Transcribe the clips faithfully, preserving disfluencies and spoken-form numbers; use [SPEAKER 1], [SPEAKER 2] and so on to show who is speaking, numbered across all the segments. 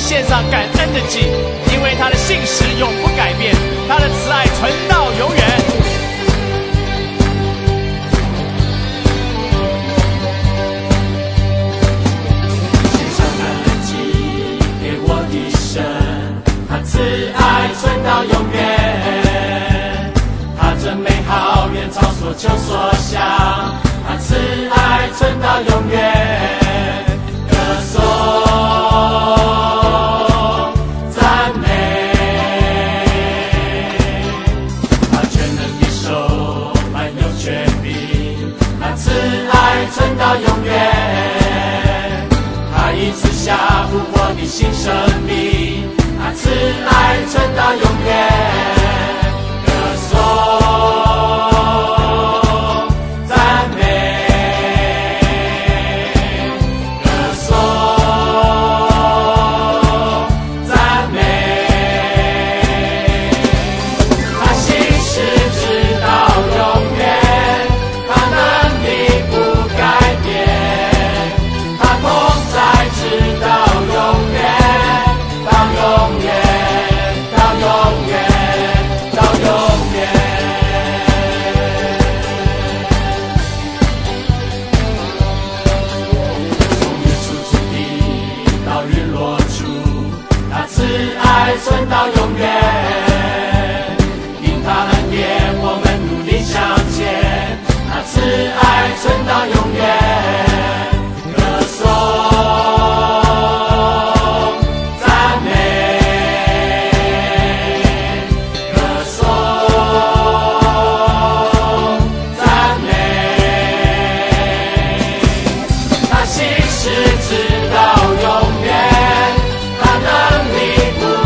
[SPEAKER 1] 献上感恩的祭，因为他的信实永不改变，他的慈爱存到永远。
[SPEAKER 2] 献上感恩祭给我的神，他慈爱存到永远，他真美好远超所求所想，他慈爱存到永远。歌颂赞美，他全能的手满有权柄，他慈爱存到永远，他已赐下复活的新生命，他慈爱存到永远。歌颂存到永远，因他恩典我们努力向前，他慈爱存到永远。歌颂赞美，歌颂赞美，他心事直到永远，他能力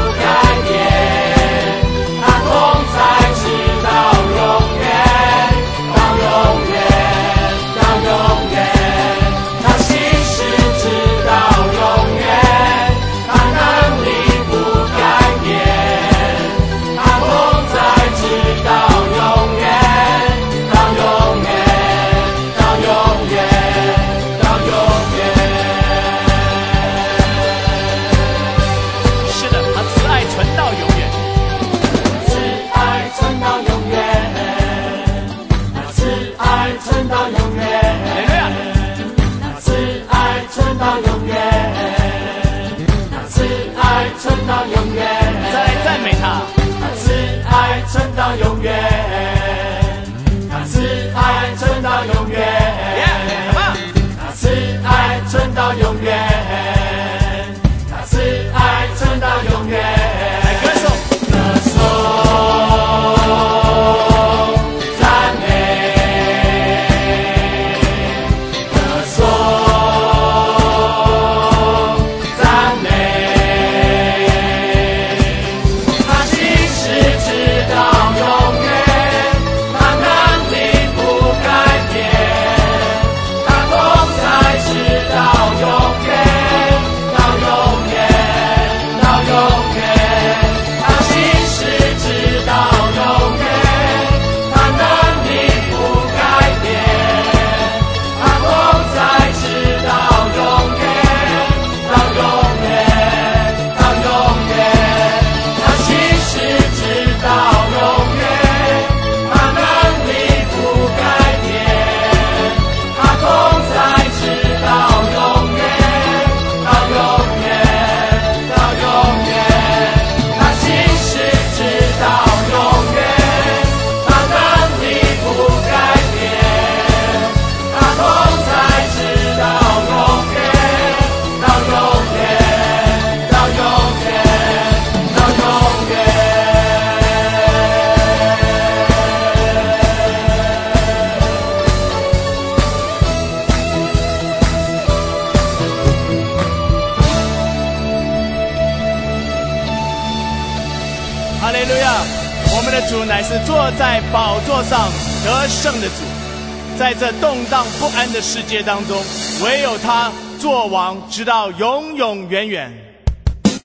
[SPEAKER 2] 存到永远，他慈爱存到永远，他慈爱存到永远，他慈爱存到永远。来歌颂，歌颂赞美，歌颂赞美，他心事直到永远，他能力不改变，他同在直到永远，到永远，到永远，他心事直到永远，他能力不改变，他同在直到永远，到永远，到永远，他心事直到永远，他能力不改变，他同在直到永远，到永远，到永远，他心事直到永远，他能力不改变，他同在直到永远，到永远，到永远，到永远。
[SPEAKER 1] 哈利路亚！我们的主乃是坐在宝座上得胜的主，在这动荡不安的世界当中，唯有他作王，直到永永远远。